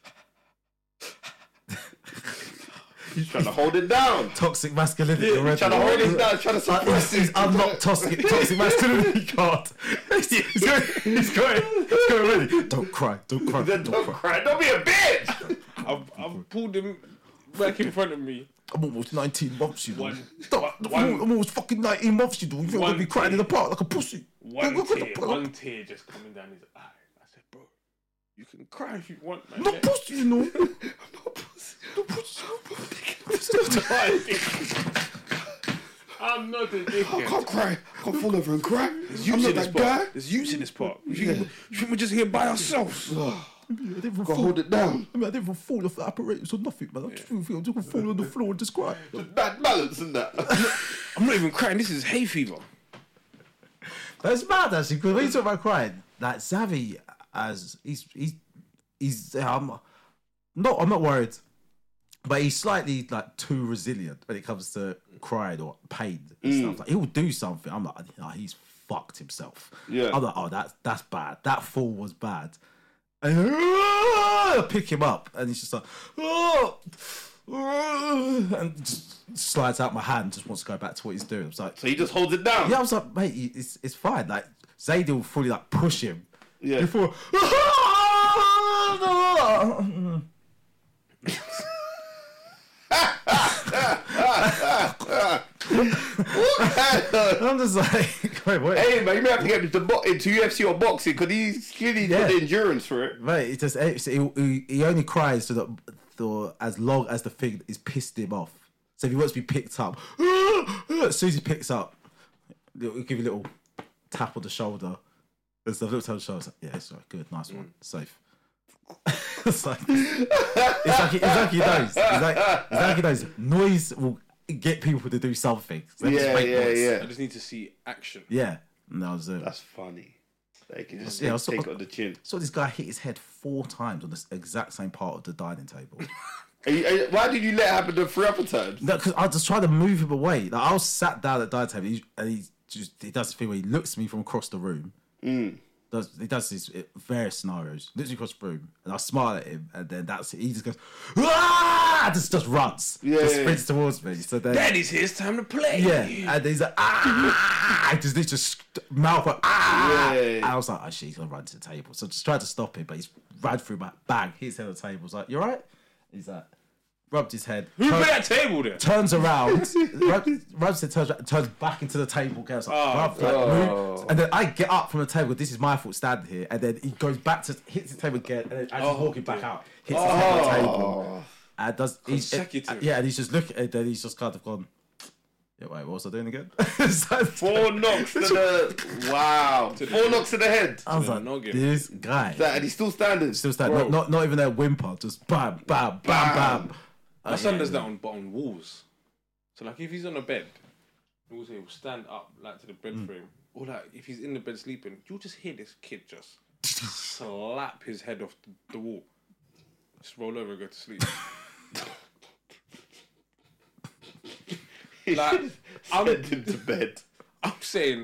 He's trying to hold it down. Toxic masculinity Yeah, already. he's trying to hold it down. Trying to Uh, suppress he's, he's it. unlocked toxic, toxic masculinity card. He's going, he's going, he's going already. Don't cry, don't cry, Then don't, don't cry. cry. Don't be a bitch. I've, I've pulled him back in front of me. I'm almost nineteen months, you know. One- Stop. one- I'm almost fucking nineteen months, you know. You're one gonna be crying in the park like a pussy. One Look, look, tear, look, one tear just coming down his eye. I said, bro, you can cry if you want, man. Not pussy, you know. I'm not a I dickhead. can't cry. I can't fall over and cry. There's I'm youths not in this that park. guy. There's youths in this park. You think, you think we're just here by ourselves? I didn't even Gotta fall. hold it down. I mean, I didn't even fall off the apparatus or nothing, man. I just feel I'm just gonna fall on the floor and just cry. Just bad balance in that. I'm not even crying. This is hay fever. That's mad actually, because when you talk about crying, like Xavi, as he's he's he's um, not I'm not worried, but he's slightly like too resilient when it comes to crying or pain and stuff. Like he'll do something. I'm like, oh, he's fucked himself. Yeah. I'm like, oh, that's that's bad. That fall was bad. And I pick him up, and he's just like, oh. And just slides out my hand, just wants to go back to what he's doing. I was like, So he just holds it down. yeah, I was like, mate, it's it's fine. Like Zayd will fully like push him Yeah. before. And I'm just like, wait, wait, Hey man, you may have to get him to bo- into U F C or boxing because he's clearly got Yeah. the endurance for it. mate. It just it's- he, he, he only cries so that for as long as the thing is pissed him off. So if he wants to be picked up, as soon as he picks up, he'll give you a little tap on the shoulder. And stuff. Look on the shoulder. It's like, yeah, it's all right, good, nice one, safe. It's like it's like he, it's like he knows. It's like, it's like he knows. Noise will get people to do something. So they just Yeah, make yeah, noise. yeah. I just need to see action. Yeah. And that was it. That's funny. They can just Yeah, I take, saw- take it on the chin. So this guy hit his head four times on the exact same part of the dining table. Are you- are you- why did you let it happen the three other times? No, because I just tried to move him away. Like I was sat down at the dining table, he, and he just he does this thing where he looks at me from across the room. Mm. Does he does these uh, various scenarios? Looks me across the room, and I smile at him, and then that's it. He just goes, ah! Just just runs, Yeah, just yeah, sprints towards me. So then, Daddy's here. It's time to play. yeah, and he's like, ah! Just he just mouth like, ah! Yeah, yeah, yeah. And I was like, oh shit, he's gonna run to the table. So I just tried to stop him, but he's ran through my bang, hit his head on the table. I was like, you alright? He's like, rubbed his head. Who turned- put that table there? turns around, rubs, rubs it, turns, around, turns back into the table, goes like, Oh, bruv, like, oh. move. And then I get up from the table. This is my fault standing here, and then he goes back to hits the table again, and then as he's Oh, walking back dear. out, hits his head on the Oh. table, and does he's, Consecutive. yeah, and he's just looking, and then he's just kind of gone. Yeah, wait, what was I doing again? It's like- Four knocks to the wow. Four knocks to the head. I was the like, noggin. this guy That, and he's still standing. still standing, Bro. not, not not even a whimper, just bam, bam, bam, bam. Bam. My son does that on, but on walls. So like if he's on a bed, he'll say he'll stand up like to the bed frame, or like if he's in the bed sleeping, you'll just hear this kid just slap his head off the, the wall, just roll over and go to sleep. Like I'm, Send him to bed. I'm saying,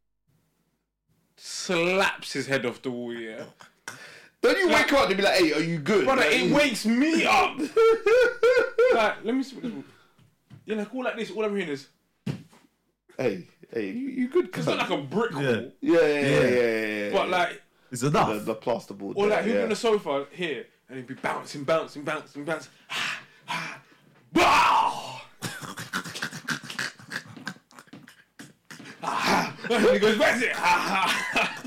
slaps his head off the wall. Yeah, Don't you wake up and be like, "Hey, are you good?" brother, Like, it wakes me up. Like let me see. Yeah, like all like this. All I'm hearing is Hey, hey, you, you good? it's not like a brick wall, Yeah. Yeah, yeah, yeah, yeah, yeah, yeah. but like. It's enough. the, the plasterboard. Or like there, he'll be yeah. on the sofa here and he'd be bouncing, bouncing, bouncing, bouncing. Ah, ah, bah! Ah, and he goes, where's it? Ah, ah.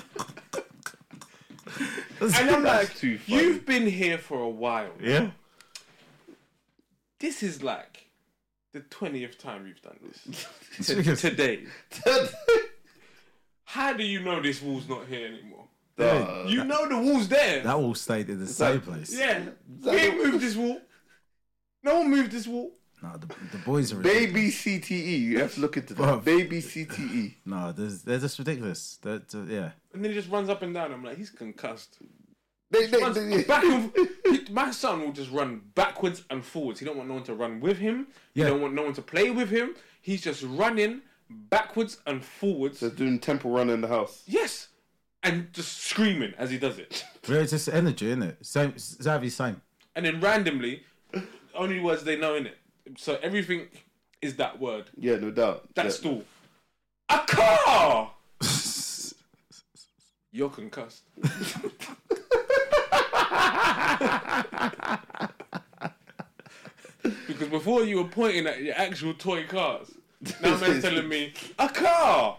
And I'm That's like, too funny. you've been here for a while. yeah. this is like the twentieth time you've done this It's T- because- today. How do you know this wall's not here anymore? Uh, You know the wall's there. That all stayed in the same place. Yeah, we ain't moved this wall. No one moved this wall. No, the, the boys are ridiculous. Baby C T E. You have to look into that. Bruv. Baby C T E. No, there's, they're just ridiculous. They're, they're- yeah. And then he just runs up and down. I'm like, he's concussed. They, they, Runs they, back and, he- my son will just run backwards and forwards. He don't want no one to run with him. Yeah. He don't want no one to play with him. He's just running backwards and forwards. They're doing temple run in the house. Yes, and just screaming as he does it. But it's just energy, isn't it? Same, Xavi's same. And then randomly, only words they know in it. So everything is that word. Yeah, no doubt. That's yeah. all. A car. You're concussed. Because before you were pointing at your actual toy cars. Now man's telling me, a car!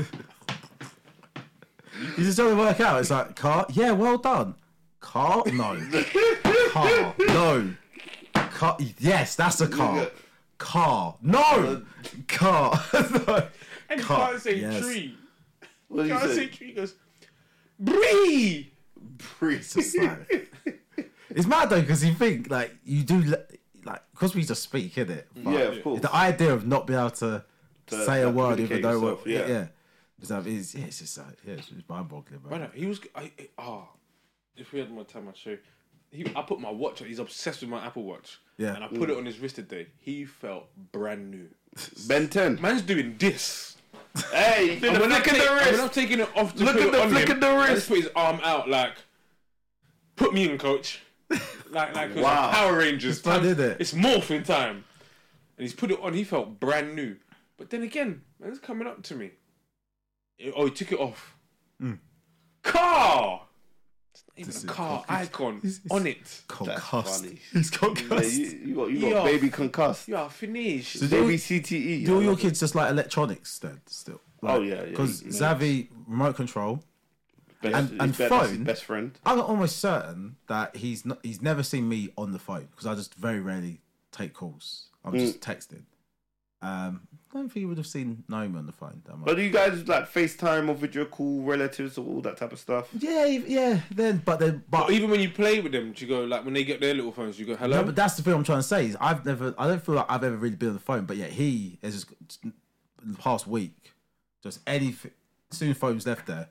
You just don't work out. It's like, car? Yeah, well done. Car? No. Car? No. Car? Yes, that's a car. Car? No. Car? No. And you Car. can't say Yes. tree. What do You you can't say say? tree. He goes, Bree! It's just like, it's mad though, because you think, like, you do, le- like, because we just speak, innit? But Yeah, of course. the idea of not being able to, To, say a like, word even communicate though, yourself, yeah. yeah. yeah. It's, like, it's, yeah, it's just like, yeah, it's just mind-boggling, bro. Brother, he was. I, I, oh, if we had more time, I'd show you. He, I put my watch on. He's obsessed with my Apple Watch. Yeah. And I put it on his wrist today. He felt brand new. Ben ten. Man's doing this. Hey, And when, I'm flick of take- the and when I'm wrist. taking it off to Look put at it the on flick him, of the I wrist. just put his arm out like, put me in, coach. Like, like it was Wow. like Power Rangers. It's fun, time. isn't it? It's morphing time. And he's put it on. He felt brand new. But then again, man's coming up to me. Oh, he took it off. Mm. Car! It's not even This a is car fucking- icon It's- it's- on it. That's Concussed. funny. He's Yeah, concussed. you, you got, you got Yo. baby concussed. You are finished. So do Baby you- C T E. Do all I your love it. kids just like electronics then, still? Like, Oh, yeah, yeah, Because he- Xavi, remote control, Best, and- his and best, that's his phone? best friend. I'm almost certain that he's not, he's never seen me on the phone because I just very rarely take calls. I'm just Mm. texting. Um, I don't think you would have seen Naomi on the phone that much. But do you guys like FaceTime or video call relatives or all that type of stuff? yeah, yeah. Then, but then, but But even when you play with them, do you go like when they get their little phones? You go hello. no, but that's the thing I'm trying to say is I've never, I don't feel like I've ever really been on the phone. But yet he has just in the past week, just anything. As soon as phone's left there,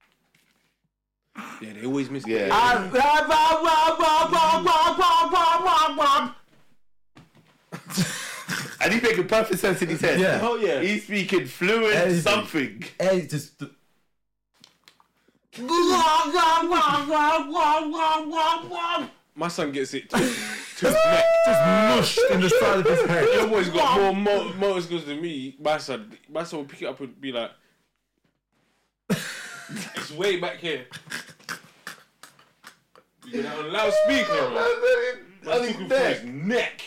Yeah, they always miss. Yeah. And he's making perfect sense in his head. Yeah. Oh yeah. He's speaking fluent Anything. something. hey, just. My son gets it to, to his neck. Just mushed in the side of his head. Your boy's got more mo- motor skills than me. My son, my son will pick it up and be like, "It's way back here." You got it on loudspeaker. Man. On Man's his talking through neck. his neck.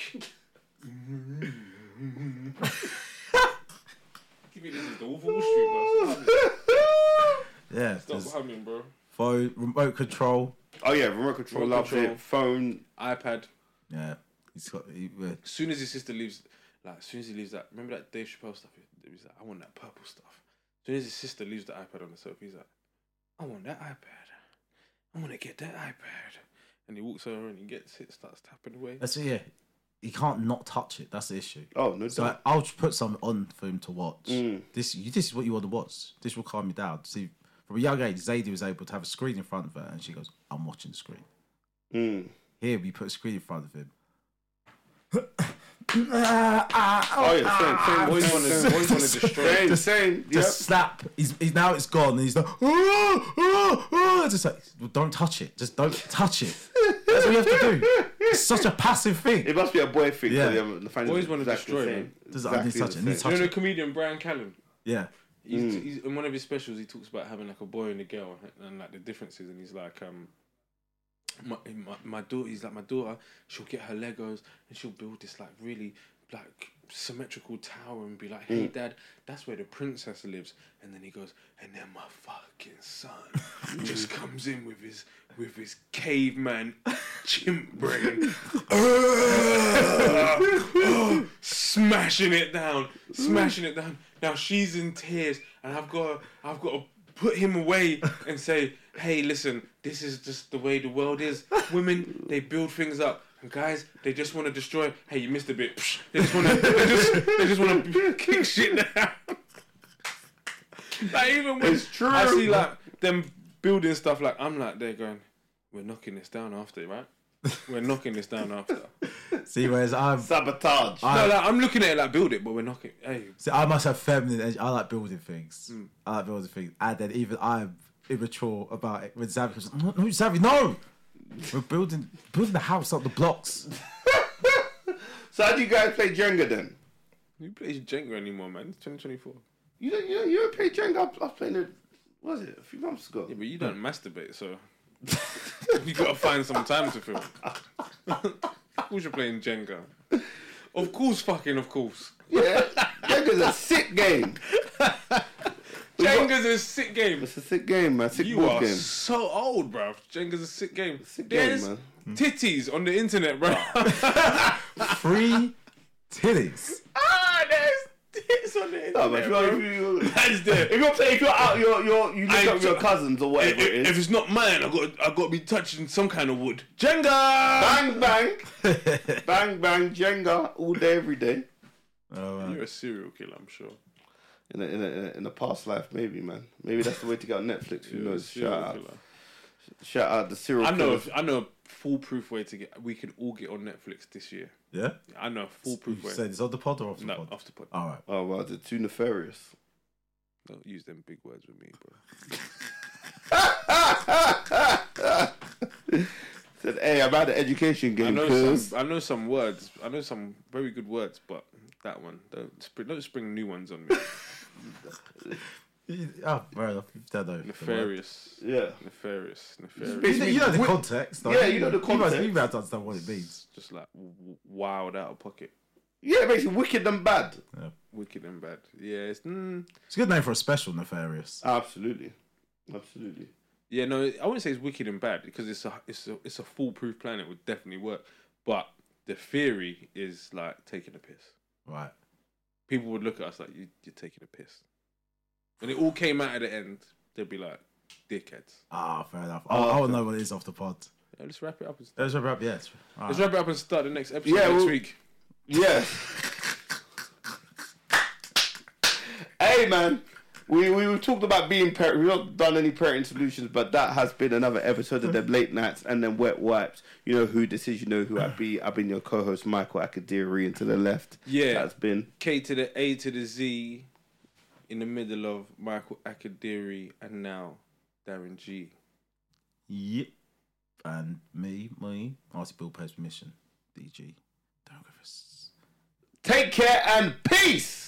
Give me this is the Wolf of Wall Street, bro. Yeah, Stop just humming, bro. phone, remote control. Oh yeah, remote control, Remote loves control. it. Phone. iPad. Yeah, he's got. He, uh, As soon as his sister leaves, like as soon as he leaves that, remember that Dave Chappelle stuff? He was like, I want that purple stuff. As soon as his sister leaves the iPad on the sofa, he's like, I want that iPad. I want to get that iPad. And he walks over and he gets it, starts tapping away. that's it. Yeah, he can't not touch it. That's the issue. Oh no. So doubt. like, I'll just put something on for him to watch. Mm. This, you, this is what you want to watch. This will calm you down. See, from a young age, Zadie was able to have a screen in front of her, and she goes, "I'm watching the screen." Mm. Here, we put a screen in front of him. Oh yeah, same, same. Boys same, wanna- same. boys wanna destroy. Same, same. Just Yep. slap. He's, he's now it's gone. And he's like, oh, oh, oh. Just like, well, don't touch it. Just don't touch it. That's what you have to do. It's such a passive thing. It must be a boy thing. Yeah. Yeah. The fans Boys are wanna exactly destroy, the man. same. Does- I need Exactly touch the it, I need same. You know touch the comedian Brian Callen? Yeah. He's, he's in one of his specials. He talks about having like a boy and a girl and, and like the differences. And he's like, um, my, my my daughter. He's like, my daughter. She'll get her Legos and she'll build this like really like symmetrical tower and be like, "Hey, Dad, that's where the princess lives." And then he goes, "And then my fucking son just comes in with his with his caveman chimp brain, smashing it down, smashing it down. Now she's in tears, and I've got to, I've got to put him away and say, hey, listen, this is just the way the world is. Women, they build things up. And guys, they just want to destroy. Hey, you missed a bit. They just want to. They just. They just want to kick shit down. Like even when It's true. I see like them building stuff, like I'm like they're going, we're knocking this down after, right? We're knocking this down after. See, whereas I'm, Sabotage. I- No, like I'm looking at it like build it, but we're knocking. Hey, see, I must have feminine energy. I like building things. Mm. I like building things, and then even I'm immature about it. When Zavi goes, no, no, Zavi, no, we're building building the house up the blocks. So how do you guys play Jenga then? who plays Jenga anymore, man? It's twenty twenty-four. You don't, you don't, you don't play Jenga? I was playing it, what was it, a few months ago? Yeah, but you don't masturbate, so you gotta find some time to film. Of course you're playing Jenga. Of course, fucking of course. Yeah, Jenga's a sick game. Jenga's a sick game. It's a sick game, man. Sick You board are game. so old, bruv. Jenga's a sick game. Sick game, There's man. titties on the internet, bruv. Free titties. ah, there's tits on the internet, No, but if you're, bro. if you, That's there. if you're playing, if you're out, you're, you're, you look I- up with your cousins or If, whatever it if, is. if it's not mine, I got I got to be touching some kind of wood. Jenga. Bang, bang, bang, bang, Jenga all day, every day. Oh, man. You're a serial killer, I'm sure. In a, in a, in a, in a past life, maybe, man. Maybe that's the way to get on Netflix. Who You're a knows? serial Shout out, killer. shout out the serial I know. killers. I know a foolproof way to get. We could all get on Netflix this year. Yeah. I know a foolproof You way. said it's on the pod or off the No, pod? off the pod. All right. Oh, wow, they're too nefarious. Don't use them big words with me, bro. Said, hey, I'm at the education I game, know cuz. some. I know some words. I know some very good words, but that one don't spring. Don't spring new ones on me. Oh, fair enough. You don't know. Nefarious. Yeah. Nefarious. You Nefarious. know, you know the Wi- context. though. Yeah, you know the You context. must, you must understand what it means. Just like w- w- wild out of pocket. Yeah, basically wicked and bad. Wicked and bad. Yeah, it's mm, It's a good name for a special, nefarious. Absolutely. Absolutely. yeah. No, I wouldn't say it's wicked and bad because it's a it's a it's a foolproof plan. It would definitely work. But the theory is like taking a piss. Right. People would look at us like you, you're taking a piss. When it all came out at the end, they'd be like, "Dickheads." Ah, fair enough. I, I want to know what it is off the pod. Yeah, let's wrap it up. And start. Let's wrap up. Yes. All Let's right. wrap it up and start the next episode Yeah, next well- week. Yeah. Hey, man. We, we we talked about being parent. We've not done any parenting solutions, but that has been another episode of them late nights and then wet wipes. You know who this is. You know who I be. I've been your co-host Michael Akadiri, and to the left, Yeah. that's been K to the A to the Z, in the middle of Michael Akadiri, and now Darren G. Yep. And me, me, Artie Bill pays permission. D G. Darren Griffiths. take care and peace.